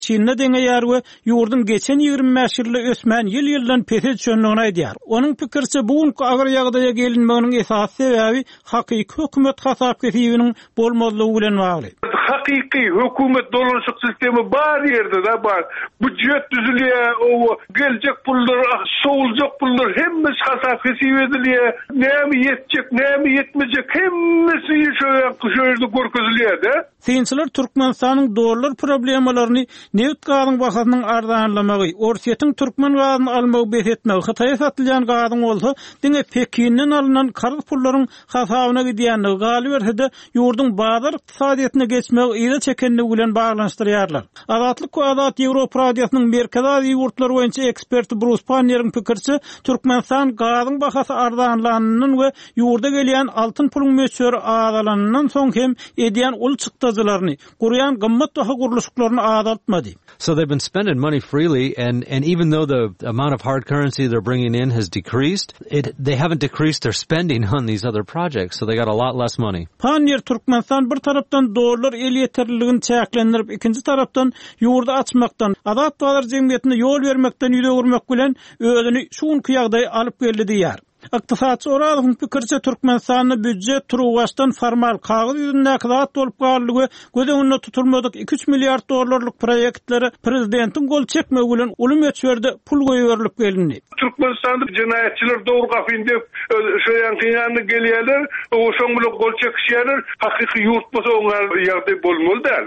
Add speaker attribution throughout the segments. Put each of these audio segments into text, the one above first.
Speaker 1: Çin'de deňe ýar we ýurdun geçen 25 ýylda ösmän ýyl-ýyldan pese düşendigini aýdýar. Onuň pikirçe bugünkü agyr ýagdaýa gelinmeginiň esas sebäbi hakyky hökümet hasap kesibiniň bolmazlygy bilen bagly.
Speaker 2: Hakyky hökümet dolanşyk sistemi bar ýerde de bar. Büdjet düzülýär, o geljek pullar, soğulacak pullar hemmesi hasap kesip edilýär. Näme ýetjek, näme ýetmejek hemmesi şöýerde görkezilýär de.
Speaker 1: Synçylar Türkmenistanyň dolar problemalaryny neft gazynyň bahasynyň arzanlamagy, orsiýetiň türkmen gazyny almagy beýletmegi, Hytaýa satylýan gazyň bolsa, diňe Pekinden alynan kargy pullaryň hasabyna gidýänligi galy berse-de ýurdun bazar ykdysadyetine geçmegi ýa-da çekenligi bilen baglanşdyrýarlar. Azatlyk we Azat Ýewropa radiosynyň Merkez Aziýa ýurtlary boýunça eksperti Bruce Panner'in pikirçe, Türkmenistan gazynyň bahasy arzanlanynyň we ýurda gelýän altyn puluň möçberi azalanynyň soň hem edýän ul çykdazylaryny, gurýan gymmat daha guruluşlaryny azaltmady.
Speaker 3: So they've been spending money freely, and even though the amount of hard currency they're bringing in has decreased, they haven't decreased their spending on these other projects, so they got a lot less money.
Speaker 1: Panyer Türkmenistan bir tarapdan dolar el yeterliligini çäklendirip, ikinci tarapdan ýurda açmaktan, Azat Dolar jemgyýetine ýol bermekden ýüregürmek bilen özüni şuňky ýagdaýa alyp geldi diýär. Iqtisadçy Oradowyň pikirçe Türkmenistanyň büdjet turuwastan formal kagyz ýüzünde kazat bolup galygy gözeňinde tutulmadyk 2-3 milliard dollarlyk proýektleri prezidentiň gol çekmegi bilen uly möçberde pul goýuberilip geldi.
Speaker 2: Türkmenistanda cinayetçiler doğru gafinde şöýän ýanyna gelýärler, oşoň bilen gol çekişýärler, hakyky ýurt bolsa oňar ýagdaý bolmaly däl.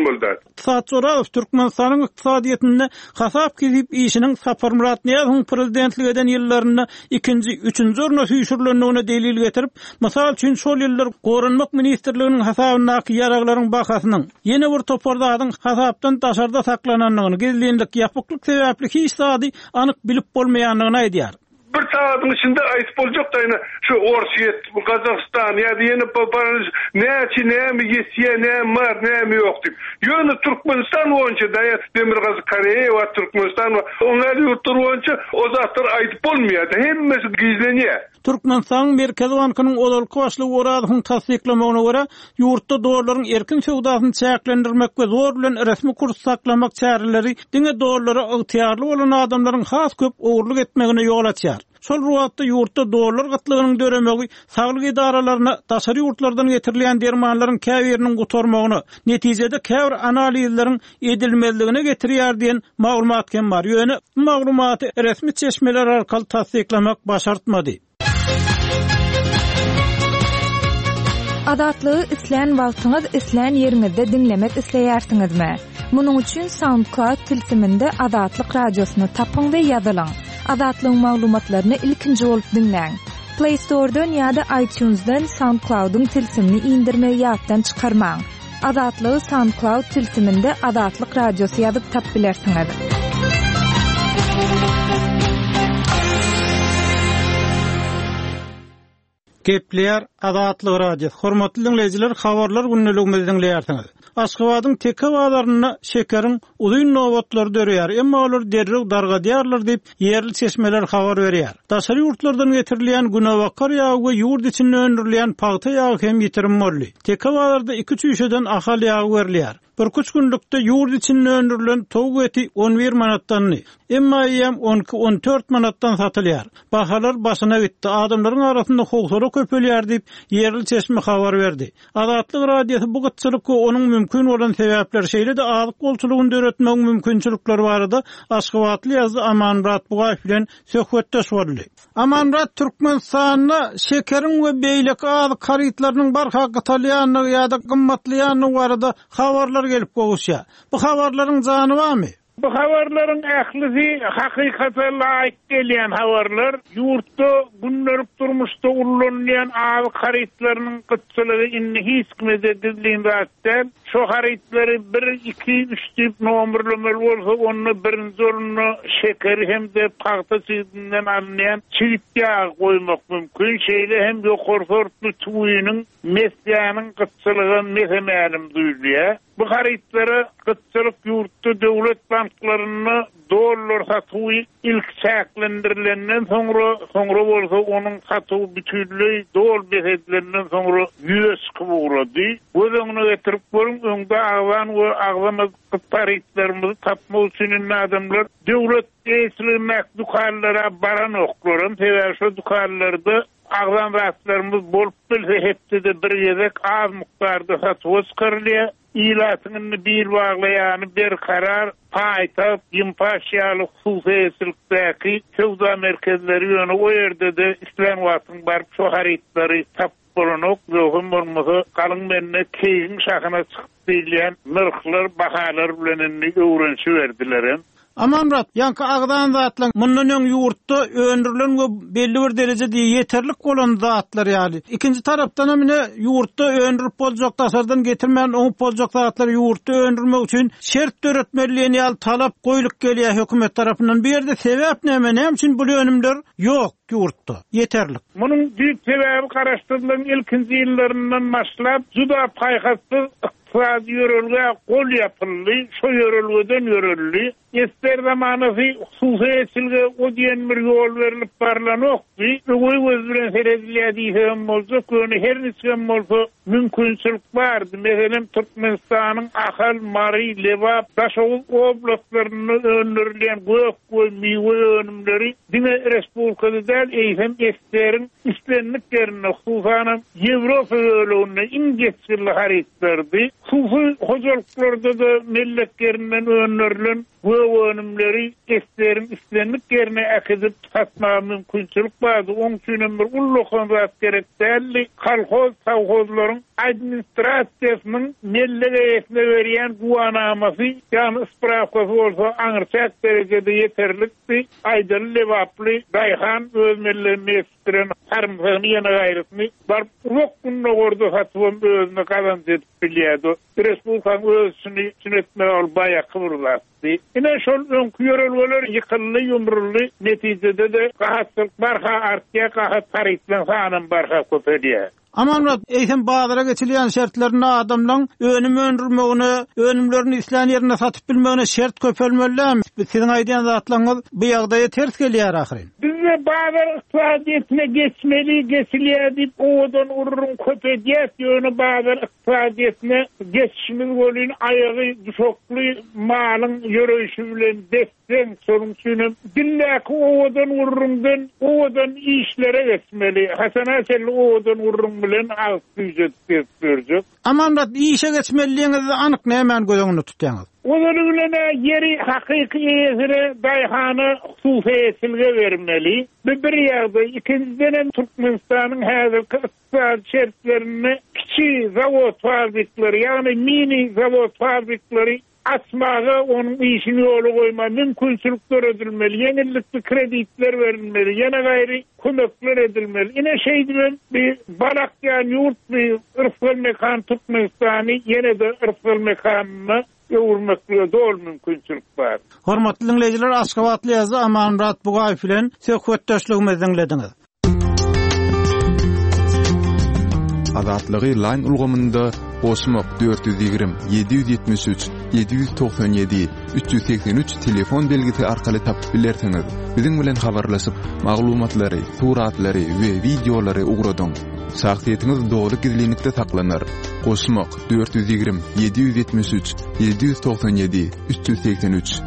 Speaker 1: Satsoraw Türkmenistanyň ykdysadyetinde hasap kesip işiniň Sapar Murat Niýazowyň prezidentlik eden ýyllarynda 2-nji, 3-nji orna süýşürlendigine delil getirip, mysal üçin şol ýyllar Gorunmak ministrliginiň hasabynaky ýaraglaryň bahasynyň ýene bir topardagyň hasapdan daşarda saklananlygyny, gizlenlik ýapyklyk sebäpli hiç sady anyk bilip bolmaýanlygyny aýdýar.
Speaker 2: Bir saatin içinde ayıp olacak da yine şu Orsiyet, Kazakistan ya da yeni paranız näme yesiye, näme var, näme yok deyip. Yönü Türkmenistan oyunca da Demirgazı Koreya ve Türkmenistan ve onlar yurtları oyunca o zatlar ayıp olmuyor da hemmesi gizleniyor.
Speaker 1: Türkmenistan Merkez Bankynyň odalyk başlygy Oradowyň tasdiklamagyna görä, ýurtda dolarlaryň erkin söwdasyny çäklendirmek we zor bilen resmi kurs saklamak çäreleri diňe dolara ygtyarly bolan adamlaryň has köp owurlyk etmegine ýol açýar. Şol ruwatda ýurtda dolar gatlygynyň döremegi saglyk idaralaryna daşary ýurtlardan getirilýän dermanlaryň käbiriniň gutarmagyny, netijede käbir analizleriň edilmezligine getirýär diýen maglumat kem bar. Ýöne maglumaty resmi çeşmeler arkaly tasdiklamak başartmady.
Speaker 4: Azatlygy isleýän wagtyňyz isleýän ýeriňizde dinlemek isleýärsiňizmi? Munuň üçin SoundCloud tilsiminde Azatlyk radiosyny tapyň we ýazylyň. Azatlyň maglumatlaryny ilkinji bolup dinleň. Play Store'dan ýa-da iTunes'dan SoundCloud'un tilsimini indirmeyi ýatdan çykarmaň. Azatlygy SoundCloud tilsiminde Azatlyk radiosy ýazyp tap bilersiňiz.
Speaker 1: Gepler Azatlyk radiosu. Hormatly dinleyijiler, habarlar günneligimizden dinleýärsiňiz. Aşgabatyň teke bazarına şekeriň uzun nowatlary dörýär. Emma olar derrew dargadýarlar diýip ýerli çeşmeler habar berýär. Daşary ýurtlardan getirilýän günewakar ýagy we ýurt içinde öndürilýän paýta ýagy hem ýitirilmeli. Teke bazarda 2 çüýşeden ahal ýagy berilýär. Bir kuç günlükde ýurt içinde öndürilen towuk eti 11 manatdan, emma ýem 12-14 manatdan satylýar. Bahalar başyna gitdi. Adamlaryň arasynda howsara köpelýär diýip ýerli çeşme habar berdi. Azatlyk radiosu bu gytçylyky onuň mümkin bolan sebäpler şeýle de azyk bolçulugyny döretmek mümkinçilikleri barada Aşgabatly ýazdy Amanrat Bugaýew bilen söhbetdeş boldy. Amanrat Türkmenistanyna şekeriň we beýlek azyk harytlarynyň barha gytalýanyny ýa-da gymmatlýanyny barada habarlar gelip gowuşýar. Bu habarlaryň jany barmy?
Speaker 5: Bu habarlaryň ählisi hakykata laýyk gelýän habarlar. Ýurtda günlerlik durmuşda ullanýan awy harytlarynyň gytçylygy inni hiç kimde dildiňden şo harytlary 1-2-3 diýip nomerlemeli bolsa onu birinji oruna şekeri hem de paýta çyzgynyň alynýan çyýtýa goýmak mümkin. Şeýle hem ýokary sortly tuýunyň mesleğinin gytçylygyny mehemälim duýulýar. Bu harytlary gytçylyk ýurtda döwlet banklaryny dolar satığı ilk çäklendirilenden sonra bolsa onun satığı bütünlüğü dol besedilenden sonra yüz kıvuradı. Özüňe getirip görün, öňde agwan we agzamaz paritlerimizi tapmak üçin adamlar döwlet eýsirmek dukanlara baran oklarym, sebäbi şu dukanlarda agzam rahatlarımız bolup bilse hepsi de bir yedek az miktarda satığı çıkarılýar. İlatyny bir baglaýany bir karar paýta ýympaşýalyk hususiyetlikdäki sowda merkezleri ýöne o ýerde de islen wagtyň barp şu haritleri tap bolanok ýogum bolmasa galyň menne keýin şahyna çykyp bilýän nyrklar bahalar bilen öwrenşi berdiler.
Speaker 1: Amanrat, yankı agdan zatlan mundan öň ýurtda öndürilen we belli bir derejede ýeterlik bolan zatlar ýaly. İkinji tarapdan mine ýurtda öndürip boljak tasardan getirmän oň boljak zatlar ýurtda öndürmek üçin şert töretmeliligini ýaly talap goýulyp gelýär hökümet tarapyndan. Bu ýerde sebäp näme? Näme üçin bu önümler ýok ýurtda? Ýeterlik.
Speaker 5: Munyň büyük sebäbi garaşdyrylan ilkinji ýyllaryndan başlap juda paýgatsız iqtisadi ýörelge gol ýapyldy, şo ýörelgeden ýöreldi. Ester zamanysy hususiyetçilge o diýen bir ýol berilip barlanokdy. Öňe özüren seredilýär bolsa, köni her niçe bolsa mümkinçilik bardy. Meselem Türkmenistanyň Ahal, Mari, Lewap, Daşow oblastlaryny öndürilen gök we miwe önümleri diňe respublikada däl eýsem Ester'in islenliklerini hususan Ýewropa ýoluna ingetçili haritlerdi. Hususy hojalyklarda da melletlerinden öndürilen önümleri Ester'in islenliklerini akıdıp satma mümkinçilik bardy. Oň üçin bir ullukan zat gerek däl. Kolhoz, sowhozlaryň administrasiýasynyň mellegeýetine berýän guwanamasy, ýani ispravkasy bolsa aňyrçak derejede ýeterlikdi. Aýdyl Lewaply Daýhan öz mellerini estiren harmyny ýene gaýrytmy barp uluk günne gorda satyp özüne kazanç edip bilýärdi. Respublikaň özüni sünnetme ol baýaky burlatdy. Ine şol öňkü ýörelgeler ýykyldy, ýumruldy. Netijede de gahatlyk barha artýar, gahat paritlen sanyň barha köpelýär.
Speaker 1: Amanrat, eýsem bazara geçilýän şertlerini adamlaň önüm öndürmegine, önümlerini islen ýerine satyp bilmegine şert köpelmeliler. Siziň aýdýan zatlaryňyz bu ýagdaýa ters gelýär ahyryn.
Speaker 5: Bizde bazar iqtisadiyetine geçilýär diýip odan urrun köpedýät ýöne bazar iqtisadiyetine geçişimiz bolýan aýagy düşokly malyň ýöreýişi bilen desden sorun üçin dilläki odan urrundan odan işlere geçmeli. Hasan Aşelli odan urrun bilen altyjy berjek. Amanrat işe geçmeliliginizi anyk näme göňüňde tutýaňyz? Odan bilen ýeri hakyky ýere daýhany hususiyetçilge bermeli. Bir ýerde ikinciden Türkmenistanyň häzirki iqtisad şertlerini kiçi zawod fabrikleri, ýani mini zawod fabrikleri açmaga onun işini ýoly goýma mümkinçilikler edilmeli, ýeňillikli kreditler berilmeli, ýene gaýry kömekler edilmeli. Ine şeýdilen bir barakýan ýurt bir ırfgal mekan Türkmenistany ýene de ırfgal mekanyny ýewurmakda dol mümkinçilik bar.
Speaker 1: Hormatly dinleýijiler, Aşgabatly ýazy Amanrat Bugaýew bilen söhbetdeşligimizi dinlediňiz.
Speaker 6: Azatlygy line ulgamynda Osmok 420 773 797 383 telefon belgisi arkaly tapyp bilersiňiz. Biziň bilen habarlaşyp maglumatlary, suratlary we videolary ugradyň. Şahsiýetiniz dogry gizlilikde saklanır. Osmok 420 773 797 383.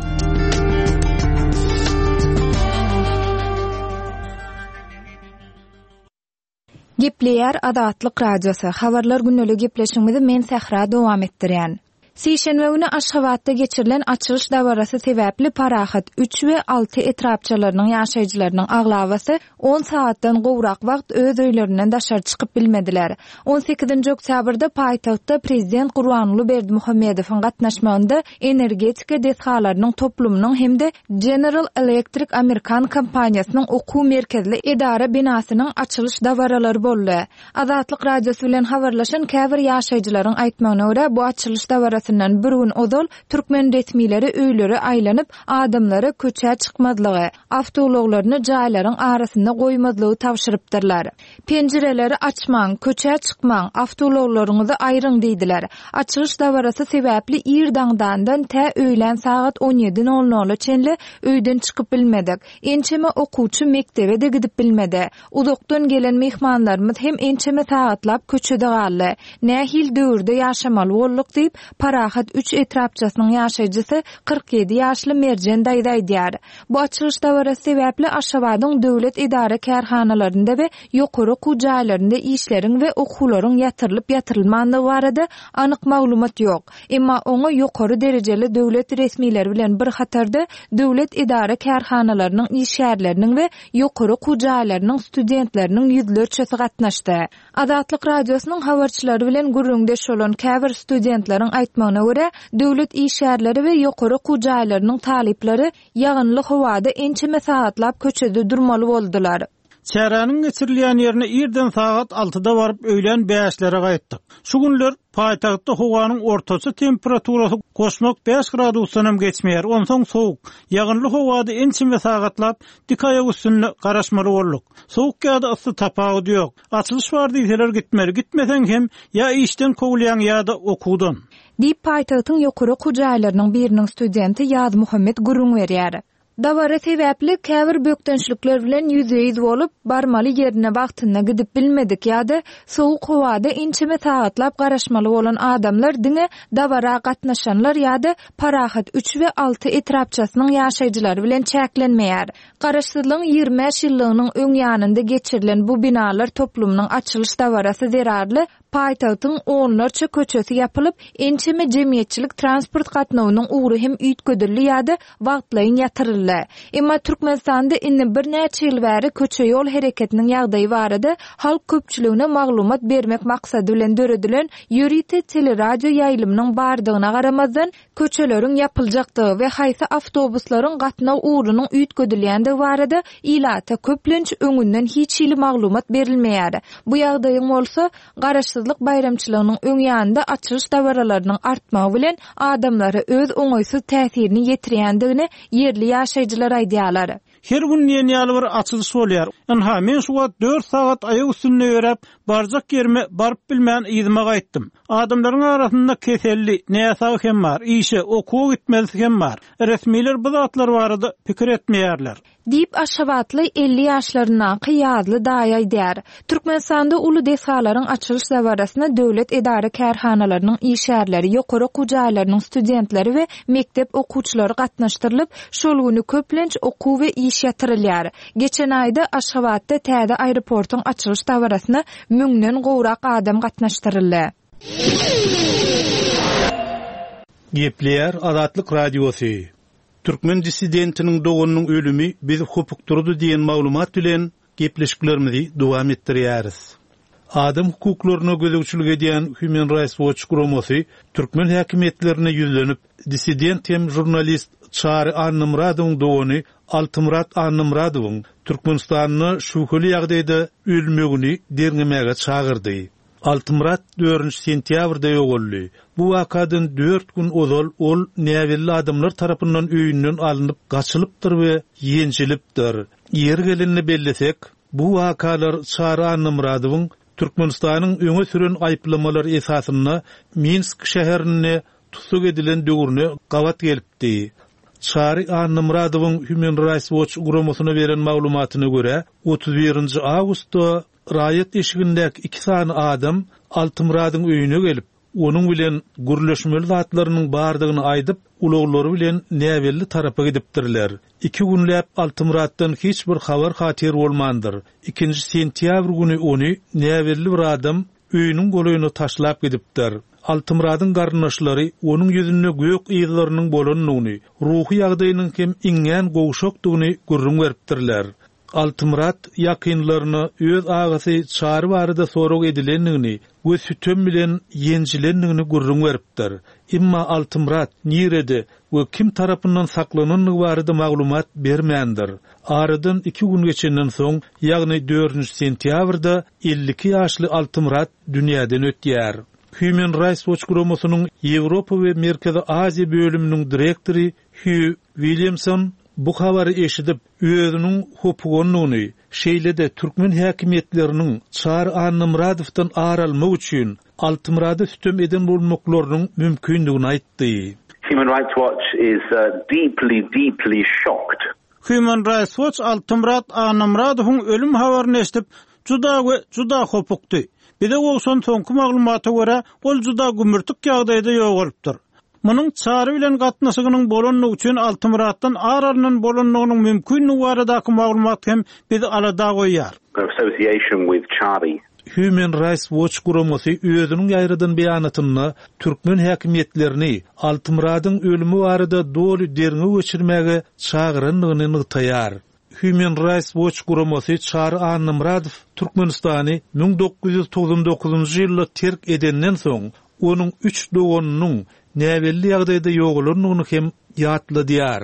Speaker 4: Gepleýär Adatlyk radiosu. Habarlar günnelik gepleşigimizi men Sahra dowam etdirýän. Sişenbe günü Aşgabatda geçirilen açylyş dawarasy sebäpli parahat 3 we 6 etrapçylarynyň ýaşaýjylarynyň aglawasy 10 saatdan gowrak wagt öz öýlerinden daşary çykyp bilmediler. 18-nji oktýabrda paýtagtda prezident Gurbanuly Berdimuhammedowyň gatnaşmagynda energetika dethalarynyň toplumynyň hemde General Electric Amerikan kompaniýasynyň okuw merkezli edara binasynyň açylyş dawaralary boldy. Adatlyk radiosu bilen habarlaşan käbir ýaşaýjylaryň aýtmagyna görä bu açylyş dawarasy ýerlerinden bir gün odol türkmen resmileri öýleri aýlanyp adamlara köçä çykmadlygy, awtologlaryny jaýlaryň arasynda goýmadlygy tawşyrypdyrlar. Penjireleri açmaň, köçä çykmaň, awtologlaryňyzy aýryň diýdiler. Açyş dawarasy sebäpli İrdandandan tä öýlen saat 17:00 çenli öýden çykyp bilmedik. Ençeme okuwçy mektebe de gidip bilmedi. Uzakdan gelen mehmanlarymyz hem ençeme saatlap köçede galdy. Nähil döwürde ýaşamaly bolduk diýip Parahat 3 etrapçasynyň ýaşaýjysy 47 ýaşly Merjen daýdaý diýär. Bu açyş dawarasy sebäpli Aşgabatyň döwlet idara kärhanalarynda we ýokary kujaýlarynda işleriň we okuwlaryň ýatyrylyp ýatyrylmandygy barada anyk maglumat ýok. Emma oňa ýokary derejeli döwlet resmileri bilen bir hatarda döwlet idara kärhanalarynyň işgärleriniň we ýokary kujaýlarynyň studentleriniň ýüzlerçesi gatnaşdy. Azatlyk radiosynyň habarçylary bilen gürrüňdeş bolan käbir studentleriň aýtmagyna görä, döwlet işgärleri we ýokary kujaýlarynyň talipleri ýagynly howada ençeme saatlap köçede durmaly boldular.
Speaker 1: Çäranyň geçirilýän ýerine irden saat 6-da baryp öýlen 5-lere gaýtdyk. Şu günler paýtagtda howanyň ortaça temperaturasy goşmak 5 gradusdan geçmeýär. Onsoň sowuk, ýagynly howada ençime sagatlap dik aýak üstüne garaşmaly bolduk. Sowuk ýa-da ysy tapagy ýok. Açylyş bar diýseler gitmeli. Gitmesen hem ýa işden kowulýan ýa-da okuwdan.
Speaker 4: Diýip paýtagtyň ýokary kujaýlarynyň biriniň studenti Ýaz Muhammed gurrun berýär. Dawara sebäpli käbir bökdençlikler bilen ýüzeýiz bolup barmaly ýerine wagtyna gidip bilmedik ýa-da sowuk howada ençeme saatlap garaşmaly bolan adamlar diňe dawara gatnaşanlar ýa-da Parahat 3 we 6 etrapçasynyň ýaşaýjylary bilen çäklenmeýär. Garaşsyzlygyň 20 ýyllygynyň öň ýanynda geçirilen bu binalar toplumynyň açylyş dawarasy zerarly paýtagtyň onlarça köçesi ýapylyp ençeme jemgyýetçilik transport gatnawynyň ugry hem üýtgödürli ýa-da wagtlaryň ýatyryldy. Emma Türkmenistanda indi bir näçe ýyl bäri köçe ýol hereketiniň ýagdaýy barada halk köpçüligine maglumat bermek maksady bilen döredilen ýörite teleradio ýaýlymynyň bardygyna garamazdan köçeleriň ýapyljakdygy we haýsy awtobuslaryň gatnaw uğrunyň üýtgödülýändigi barada ilata köplenç öňünden hiç ýyly maglumat berilmeýär. Bu ýagdaýyň bolsa garaşsyzlyk bayramçylygynyň öň ýanynda açylyş dawaralarynyň artmagy bilen adamlara öz oňaýsız täsirini ýetirýändigini yerli ýaşaýjylar aýdýarlar.
Speaker 1: Her gün ýeni bir açylyş bolýar. Anha men şu 4 saat aýak üstünde ýörep barjak ýerime baryp bilmän ýyzyma gaýtdym. Adamlaryň arasynda keselli, näsagy hem bar, işe, okuw gitmeli hem bar. Resmiler bu zatlar barada pikir etmeýärler.
Speaker 4: Diýip Aşgabatly 50 ýaşlaryna Ýazly daýy diýär. Türkmenistanda uly deshalaryň açylyş dawarasyna döwlet idara kärhanalarynyň işgärleri, ýokary kujaýlarynyň studentleri we mektep okuwçylary gatnaşdyrylyp, şol güni köplenç okuw we iş ýatyrylýar. Geçen aýda Aşgabatda täze aeroportyň açylyş dawarasyna 1000den gowrak adam gatnaşdyryldy.
Speaker 7: Gepler Azatlyk radiosy. Türkmen dissidentiniň doganynyň ölümi bizi hukukturdy diýen maglumat bilen gepleşiklerimizi dowam etdirýäris. Adam hukuklaryna gözegçilik edýän Human Rights Watch gurulmasy türkmen häkimetlerine ýüzlenip dissident hem jurnalist Çary Annymradowyň dogany Altymrat Annymradowyň Türkmenistanyny şuhly ýagdaýda ölmegini derňemege çagyrdy. Altymrat 4 sentýabrda ýogoldy. Bu wakadan 4 gün ozal ol näwelli adamlar tarapyndan öýünden alınıp gaçylypdyr we ýenjilipdir. Yer gelenini bellesek, bu wakalar Çary Annymradowyň Türkmenistanyň öňe süren aýplamalary esasyna Minsk şäherine tutuk edilen döwürne gawat gelipdi. Çary Annymradowyň Human Rights Watch gurulmasyna beren maglumatyna görä 31 awgustda raýat eşigindäki 2 sany adam Altymradyň öýüne gelip, onuň bilen gürleşmeli zatlarynyň bardygyny aýdyp, ulaglary bilen näwelli tarapy gidipdirler. 2 günläp Altymraddan hiç bir habar hatyr bolmandyr. 2 sentýabr güni ony näwelli bir adam öýüniň golaýyna taşlap gidipdir. Altymradyň garnaşlary onuň ýüzüne gök ýyllarynyň bolanyny, ruhy ýagdaýynyň hem iňen gowşokdygyny görüň beripdirler. Altymrat ýakynlaryny öz agasy Çary barada sorag edilendigini we sütüm bilen ýenjilendigini görüň beripdir. Emma Altymrat nirede we kim tarapyndan saklananyny barada maglumat bermändir. Aradan 2 gün geçenden soň, ýagny 4 sentýabrda 52 ýaşly Altymrat dünýäden ötýär. Human Rights Watch Gromosunyň Ýewropa we Merkezi Aziýa bölüminiň direktori Hugh Williamson bu habary eşidip özüniň hukugyny şeýlede türkmen häkimetleriniň Çar Annymradowdan aralmak üçin Altymrady hüküm eden bolmaklarynyň mümkindigini aýtdy.
Speaker 8: Human Rights Watch is deeply shocked.
Speaker 1: Human Rights Watch Altymrad Annymradowyň ölüm habaryny eşitip juda hopukdy. Bir de olsan soňky maglumata görä ol juda gümürtük ýagdaýda ýogalypdyr. Munyň çary bilen gatnaşygynyň bolanlygy üçin Altymraddan aralynyň bolanlygynyň mümkinligi baradaky maglumat hem bizi alada goýýar.
Speaker 8: Association with Chari.
Speaker 7: Human Rights Watch Gromosu özüniň ýaýradan beýanatynda türkmen häkimetlerini Altymradyň ölümi barada doly derine geçirmäge çagyranlygyny ýytaýar. Human Rights Watch Gromosu Çar Annymradow Türkmenistany 1999-njy ýylda terk edenden soň onuň 3 doganynyň näwelli ýagdaýda ýogalynyny hem ýatladyar.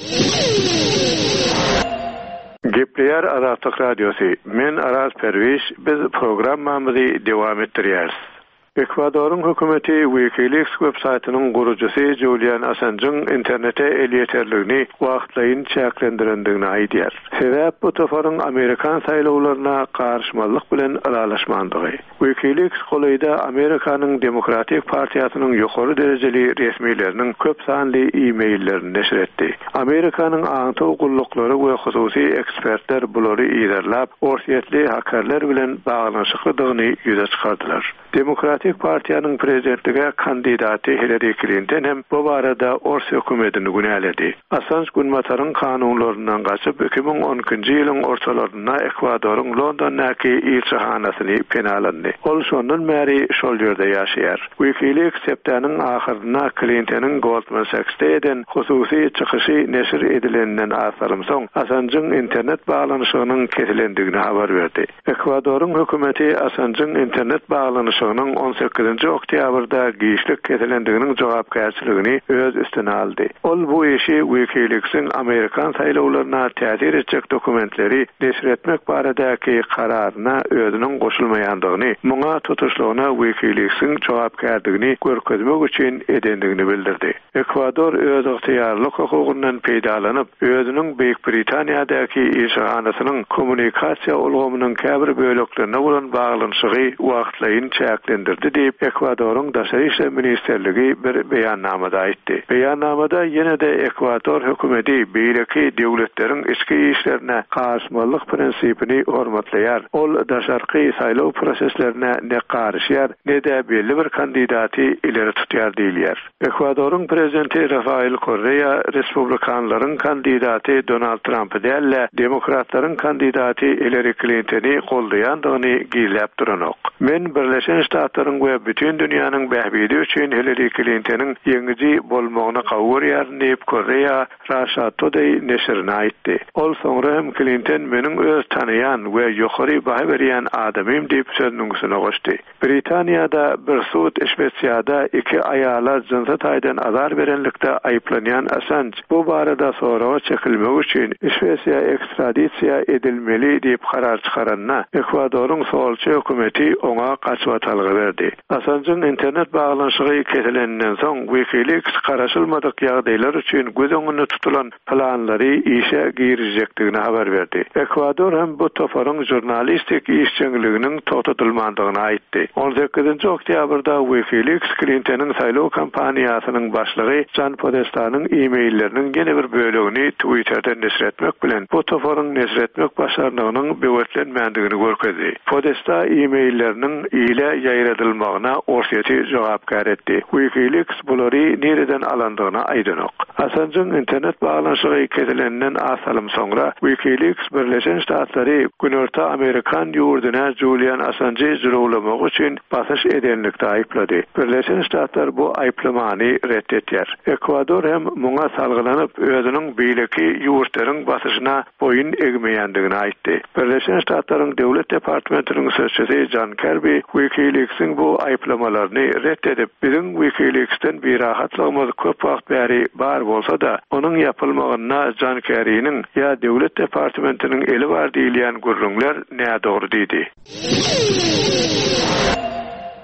Speaker 9: Gepleýär Azatlyk Radiosu. Men Araz Perwiş, biz programmamyzy dowam etdirýäris. Ekvadoryň hökümeti WikiLeaks websaýtynyň gurujysy Julian Assange'ň internete elýeterligini wagtlaýyn çäklendirendigini aýdýar. Sebäp bu tofaryň Amerikan saýlawlaryna garşymalyk bilen aralaşmandygy. WikiLeaks golaýda Amerikanyň Demokratik Partiýasynyň ýokary derejeli resmiýetleriniň köp sanly e-maillerini neşir etdi. Amerikanyň aňty ugullukları we hususy ekspertler bulary ýerlap, orsiýetli hakerler bilen baglanyşyklydygyny ýüze çykardylar. Demokratik Partiýanyň prezidentlige kandidaty Hillary Clinton hem bu barada Orsiýa hökümetini günäledi. Assange günmataryň kanunlaryndan gaçyp 2012-nji ýylyň ortalaryna Ekvadoryň Londondaky elçihanasyny penalandy. Ol şondan bäri şol ýerde ýaşaýar. WikiLeaks septanyň ahyryna Clinton'yň Goldman Sachs'te eden hususy çykyşy neşir edilenden asarym soň Assange'ň internet baglanyşynyň kesilendigini habar berdi. Ekvadoryň hökümeti Assange'ň internet baglanyşynyň 18-nji oktýabrda giýişlik kesilendiginiň jogapkärçiligini öz üstüne aldy. Ol bu işi WikiLeaks'in Amerikan saýlawlaryna täsir etjek dokumentleri neşir etmek baradaky kararyna özüniň goşulmaýandygyny, muňa tutuşlygyna WikiLeaks'in jogapkärdigini görkezmek üçin edendigini bildirdi. Ekvador öz ygtyýarlyk hukugundan peýdalanyp, özüniň Beýik Britaniýadaky elçihanasynyň kommunikasiýa ulgamynyň käbir böleklerine bolan baglanyşygy wagtlaýyn çäklendirdi diýip Ekvadoryň Daşary işler ministerligi bir beýannamada aýtdy. Beýannamada ýene-de Ekvador hökümeti beýleki döwletleriň içki işlerine garşymalyk prinsipini hormatlaýar. Ol daşarky saýlaw proseslerine ne garşýar, ne de belli bir kandidaty ileri tutýar diýilýär. Ekvadoryň prezidenti Rafael Correa Respublikanlaryň kandidaty Donald Trumpy dälle demokratlaryň kandidaty Hillary Clinton'y goldaýandygyny giýläp duranok. Men Birleşen Ştatlaryň we bütün dünýäniň bähbidi üçin Hillary Clinton'yň ýeňiji bolmagyna gowurýar diýip Correa Russia Today neşrine aýtdy. Ol soňra hem Clinton meniň öz tanıyan we ýokary baha berýän adamym diýip sözüňüne goşdy. Britaniýada bir suud işbetsiyada 2 aýala jynsa taýdan azar berenlikde aýplanýan Assange bu barada sorağa çekilmek üçin Şwesiýa ekstradisiýa edilmeli diýip karar çykaranna Ekvadoryň solçy hökümeti oňa gaçwatalgy berdi. Assange'ň internet baglanyşygy kesilenden soň WikiLeaks garaşylmadyk ýagdaýlar üçin göz öňünde tutulan planlary işe girjekdigini habar berdi. Ekvador hem bu tofaryň jurnalistik işçiliginiň toxtatylmandygyny aýtdy. 18-nji oktýabrda WikiLeaks Clinton'yň saýlaw kampaniýasynyň başlygy Jon Podestanyň e-mailleriniň gene bir bölegini Twitter'da neşir etmek bilen bu tofaryň neşir etmek başarlygynyň bewetlenmändigini görkezdi. Podesta e-mailleriniň ile ýaýradylmagyna orsiýeti jogapkär etdi. WikiLeaks bulary nereden alandygyna aýdanok. Assange'ň internet baglanyşygy kesilenden asalym soňra WikiLeaks Birleşen Ştatlary Günorta Amerikan ýurduna Julian Assange'y jurulamak üçin basyş edenlikde aýplady. Birleşen Ştatlar bu aýplamany reddetýär. Ekvador hem muňa salgylanyp özüniň beýleki ýurtlaryň basyşyna boyun egmeýändigini aýtdy. Birleşen Ştatlaryň döwlet departamentiniň sözçüsi John Kirby WikiLeaks'in bu aýplamalaryny reddedip, "Bizim WikiLeaks'ten bir rahatlygymyz köp wagt bäri bar bolsa da, onuň ýapylmagyna John Kerry'niň ýa döwlet departamentiniň eli bar diýilýän gurrunlar näme dogry diýdi."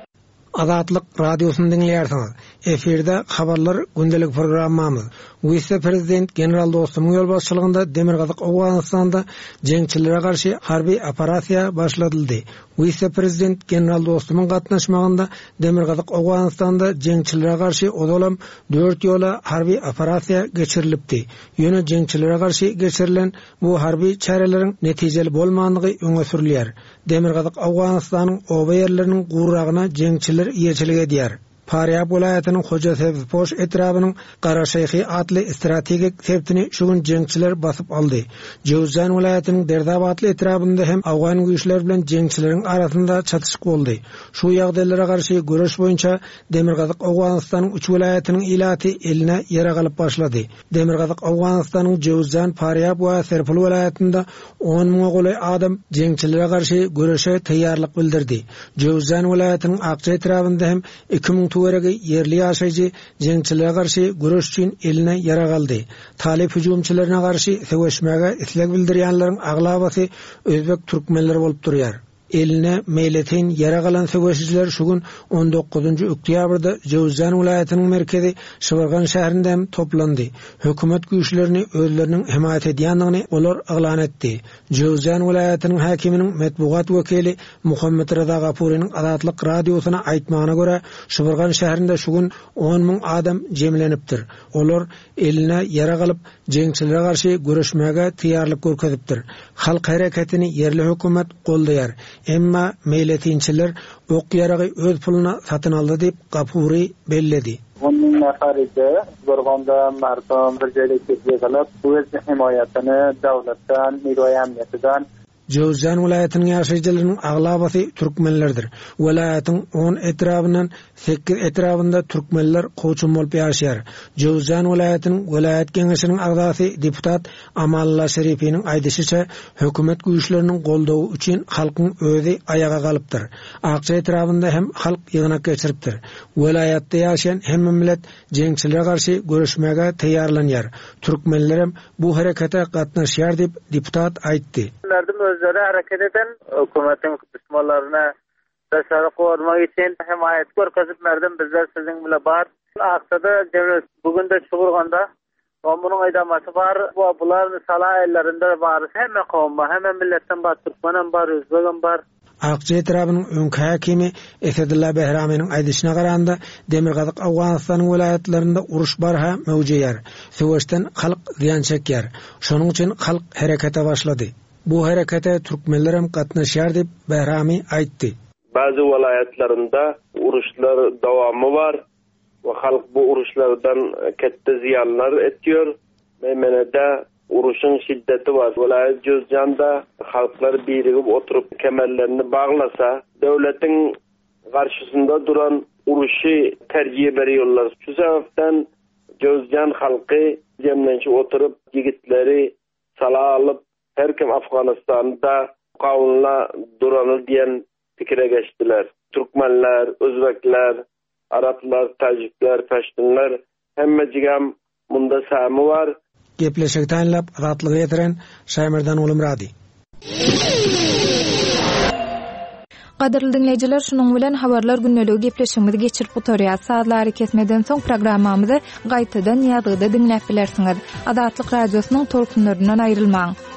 Speaker 10: Azatlyk radiosyny dinleýärsiňiz. Eferde habarlar gündelik programmamyz. Vice-prezident general dostumyň ýolbaşçylygynda Demirgazyk Awganystanda jeňçilere garşy harby operasiýa başladyldy. Vice-prezident general dostumyň gatnaşmagynda Demirgazyk Awganystanda jeňçilere garşy odalam 4 ýola harby operasiýa geçirilipdi. Ýöne jeňçilere garşy geçirilen bu harby çäreleriň netijeli bolmandygy öňe sürilýär. Demirgazyk Awganystanyň oba ýerleriniň gurragyna jeňçiler ýeçilik edýär. Faryab welaýatynyň Hoja Sebpoş etrabynyň Garaşaýhy atly strategik septini şu gün jeňçiler basyp aldy. Jowzan welaýatynyň Derdab atly etrabynda hem Awgan güýçleri bilen jeňçileriň arasynda çatışyk boldy. Şu ýagdaýlara garşy göreş boýunça Demirgazyk Awganystanyň 3 welaýatynyň ilaty eline ýere galyp başlady. Demirgazyk Awganystanyň Jowzan, Faryab we Serpil welaýatynda 10 000 goly adam jeňçilere garşy göreşe taýýarlyk bildirdi. Jowzan welaýatynyň Akça etrabynda hem 2000 Tuğragi yerli yaşayıcı jeňçilere garşy güreş üçin eline ýara galdy. Talip hüjumçylaryna garşy söwüşmäge isleg bildirýänleriň aglabasy özbek türkmenleri bolup durýar. Eline meýletin ýara galan söwüşçiler şu gün 19 oktýabrda Jowzan welaýatynyň merkezi Şybargan şäherinde toplandy. Hökümet güýçlerini özleriniň himayet edýändigini olar aglan etdi. Jowzan welaýatynyň hakiminiň medbugat wekili Muhammed Rıza Gapuryň Azatlyk radiosyna aýtmagyna görä Şybargan şäherinde şu gün 10 000 adam jemlenipdir. Olar eline ýara galyp jeňçilere garşy güreşmäge taýýarlyk görkezipdir. Halk hareketini yerli hökümet goldaýar. Emma meýletinçiler ok ýaragy öz puluna satyn aldy diýip Gapuri belledi.
Speaker 11: Onun näherinde gorganda martam bir ýere ketýärler. Bu öz himayatyny dowlatdan, miroýamyatdan
Speaker 10: Jowzan welaýatynyň ýaşaýjylarynyň aglabasy türkmenlerdir. Welaýatyň 10 etrabyndan 8 etrabynda türkmenler goçum bolup ýaşaýar. Jowzan welaýatynyň welaýat geňeşiniň agdasy deputat Amalla Şeripiniň aýdysynça hökümet güýçleriniň goldawy üçin halkyň özi ayaga galypdyr. Akça etrabynda hem halk ýygnak geçiripdir. Welaýatda ýaşaýan hemme millet jeňçilere garşy görüşmäge taýýarlanýar. Türkmenler bu harekete gatnaşýar diýip deputat aýtdy.
Speaker 11: Özleri hareket eden hükümetin kısımlarına tasarruf olmak için himayet görkezip merdim bizler sizin bile bar. Aksada bugün de Şuburganda onun aydaması var. Buların salah ellerinde var. Hemen kavma, hemen milletten var. Türkmenin var, Özbek'in var.
Speaker 10: Akça etrabının öňkü hakimi Esedullah Behramiň aýdyşyna garanda Demirgazyk Awganystanyň welaýatlarynda uruş barha mewjudýar. Söwüşden halk ziýan çekýär. Şonuň üçin halk harekete başlady. Bu harekete Türkmenler hem gatnaşýar diýip Behrami aýtdy.
Speaker 12: Bazı welaýatlarynda uruşlar dowamy var we halk bu uruşlardan ketde ziýanlar etýär. Memenede uruşyň şiddeti var. Welaýat Jowzanda halklar birigip oturup kemerlerini baglasa, döwletiň garşysynda duran uruşy terjih berýärler. Şu sebäpden Jowzan halky jemlenşip oturup ýigitleri salah alyp her kim Afganistan'da kavunla duranır diyen fikre geçtiler. Türkmenler, Özbekler, Araplar, Tacikler, Peştunlar hemmecigam bunda sami var.
Speaker 10: Gepleşik taýinlap azatlygy ýetiren Şaýmyrdan ulum radi.
Speaker 4: Gaderli dinleyijiler, şunuň bilen habarlar günneligi gepleşigimizi geçirip oturýar. Saatlary kesmeden soň programmamyzy gaýtadan ýazgyda dinläp bilersiňiz. Azatlyk radiosynyň tolkunlaryndan aýrylmaň.